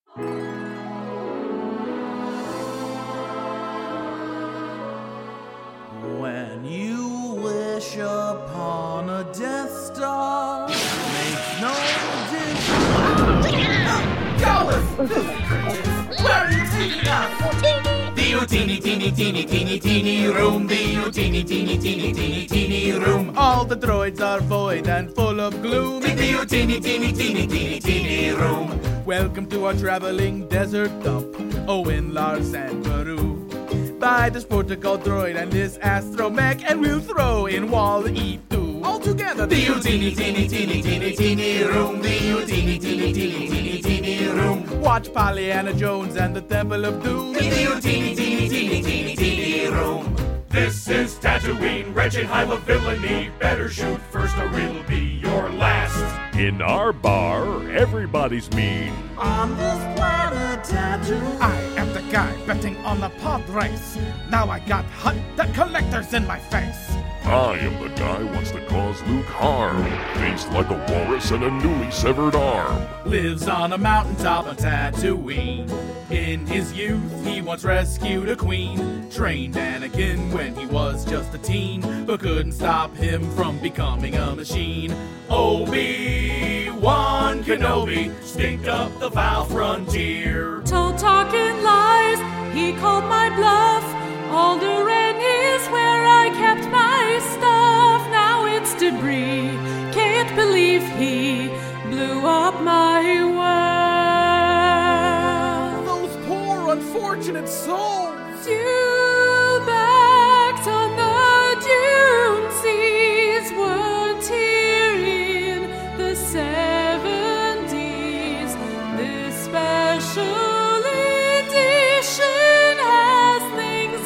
When you wish upon a Death Star, makes no difference. Where are you taking us? The teeny room, the teeny room. All the droids are void and full of gloom. The teeny room. Welcome to our traveling desert dump. Owen, Lars, and Baru. Buy this protocol droid and this astromech, and we'll throw in Wall-E 2. All together. The teeny room, the teeny room. Watch Pollyanna Jones and the Temple of Doom. The teeny room. This is Tatooine, wretched hive of villainy. Better shoot first or it'll be your last. In our bar, everybody's mean. On this planet Tatooine, I am the guy betting on the pod race. Now I got Hutt the Collectors in my face. I am the guy who wants to cause Luke harm. Faced like a walrus and a newly severed arm. Lives on a mountaintop on Tatooine. In his youth, he once rescued a queen. Trained Anakin when he was just a teen, but couldn't stop him from becoming a machine. Obi-Wan Kenobi staked up the foul frontier. Told talking lies, he called my bluff. Alderaan is where I kept my stuff. Now it's debris. Can't believe he blew up my world. Those poor unfortunate souls. Dewbacks on the dune seas were tearing the 70s. This special edition has things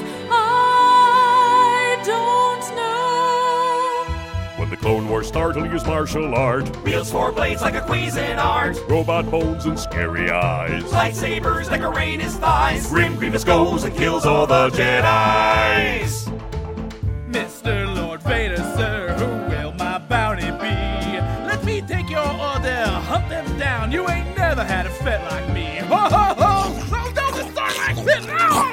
I don't know. When the Clone Wars start, he'll use martial art. Wields four blades like a Cuisinart. Robot bones and scary eyes. Lightsabers decorate his thighs. Grim Grievous goes and kills all the Jedis. Mr. Lord Vader, sir, who will my bounty be? Let me take your order, hunt them down. You ain't never had a fet like me. Ho, ho, ho! So don't start like this!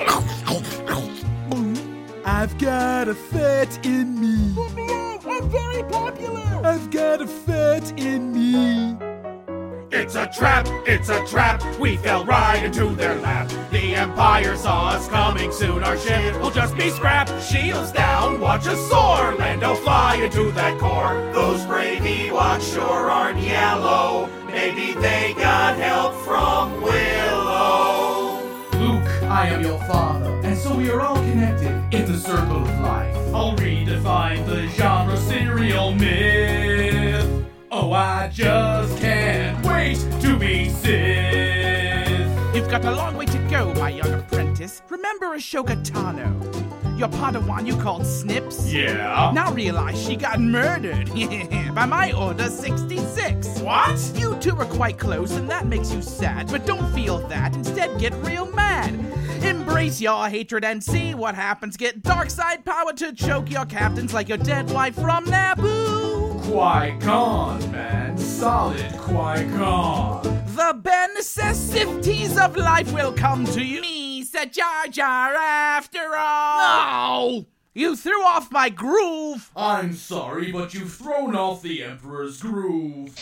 I've got a fet in me. I'm very popular. I've got a fet in me. It's a trap, we fell right into their lap. The Empire saw us coming soon. Our ship will just be scrap. Shields down, watch us soar. Lando fly into that core. Those brave Ewoks sure aren't yellow. Maybe they got help from Willow. Luke, I am your father, and so we are all connected in the circle of life. I'll redefine the genre serial myth. Oh, I just can't wait to be Sith. You've got a long way to go, my young apprentice. Remember Ashoka Tano, your Padawan you called Snips? Yeah? Now realize she got murdered by my order 66. What? You two are quite close, and that makes you sad. But don't feel that. Instead, get real mad. Embrace your hatred and see what happens. Get dark side power to choke your captains like your dead wife from Naboo. Qui-Gon, man. Solid Qui-Gon. The bare necessities of life will come to you. Me, Sir Jar Jar, after all. No! You threw off my groove. I'm sorry, but you've thrown off the Emperor's groove.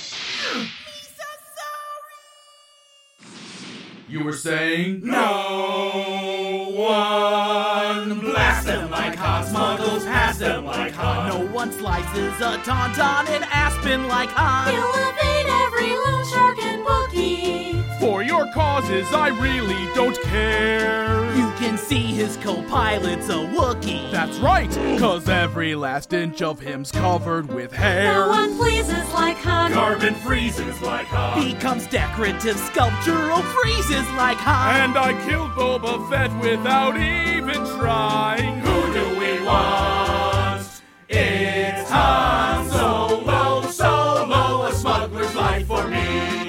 You were saying? No one blast them like Han, smuggles past them like Han. No one slices a tauntaun in Aspen like Han. He'll evade every loan shark and Wookiee. For your causes, I really don't care. You can see his co-pilot's a Wookiee. That's right, 'cause every last inch of him's covered with hair. No one pleases like Han. Carbon freezes like Han. Becomes decorative sculptural freezes like Han. And I killed Boba Fett without even trying. Who do we want? It's Han Solo, Solo, a smuggler's life for me.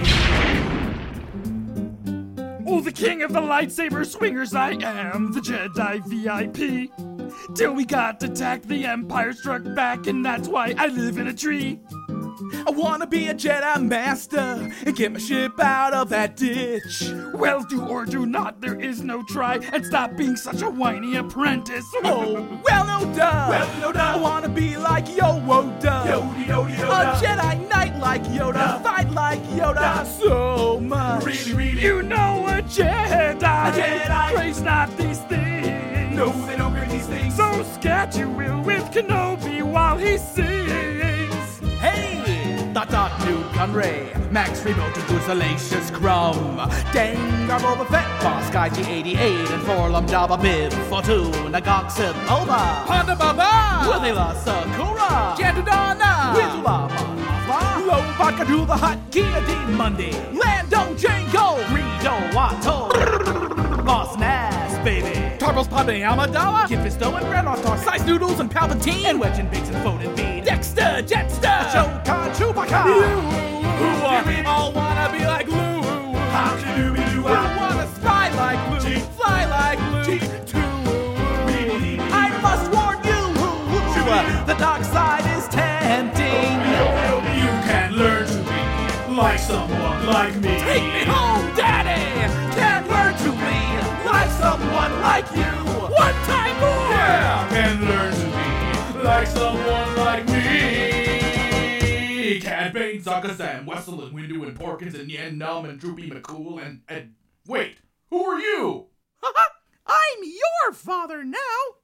Oh, the king of the lightsaber swingers, I am the Jedi VIP. Till we got attacked, the Empire struck back, and that's why I live in a tree. I wanna be a Jedi Master and get my ship out of that ditch. Well, do or do not, there is no try, and stop being such a whiny apprentice. Oh, well, no duh. Well, no duh. I wanna be like Yoda. A Jedi Knight like Yoda. Fight like Yoda. So much. Really. You know a Jedi praise not these things. No, they don't grade these things. So scat you will with Kenobi while he sings. Hey, Dot Dude Conray, Max Rebo to do Salacious Crumb, Dengar Boba Fett, Boss Guy G88, and Forlum Jabba Bib, Fortune, Agog Sip, Oba, Ponda Baba, Withila Sakura, Jandudana, Wizula Mothma, Low Vodka do the Hot, Kia D Monday, Lando Jango, Rido Watto, Boss Nass, baby. Tarbos Padme Amidala, Kid Fisto and Red Rothar, Size Noodles and Palpatine, and Wedge and Biggs and Foden Bean, Dexter, Jetster, Shokan, Chewbacca, who all wanna be like Luke, How can you be who wanna spy like Luke, fly like Luke, too. I must warn you, the dark side is tempting. You can learn to be like someone like me. Take me home, Daddy! Can't learn to be like someone like you. One time more! Yeah, can learn to be like someone like me. Cad Bane, Zaga Sam, Wessel and Windu and Porkins and Yen Num and Droopy McCool and wait, who are you? I'm your father now.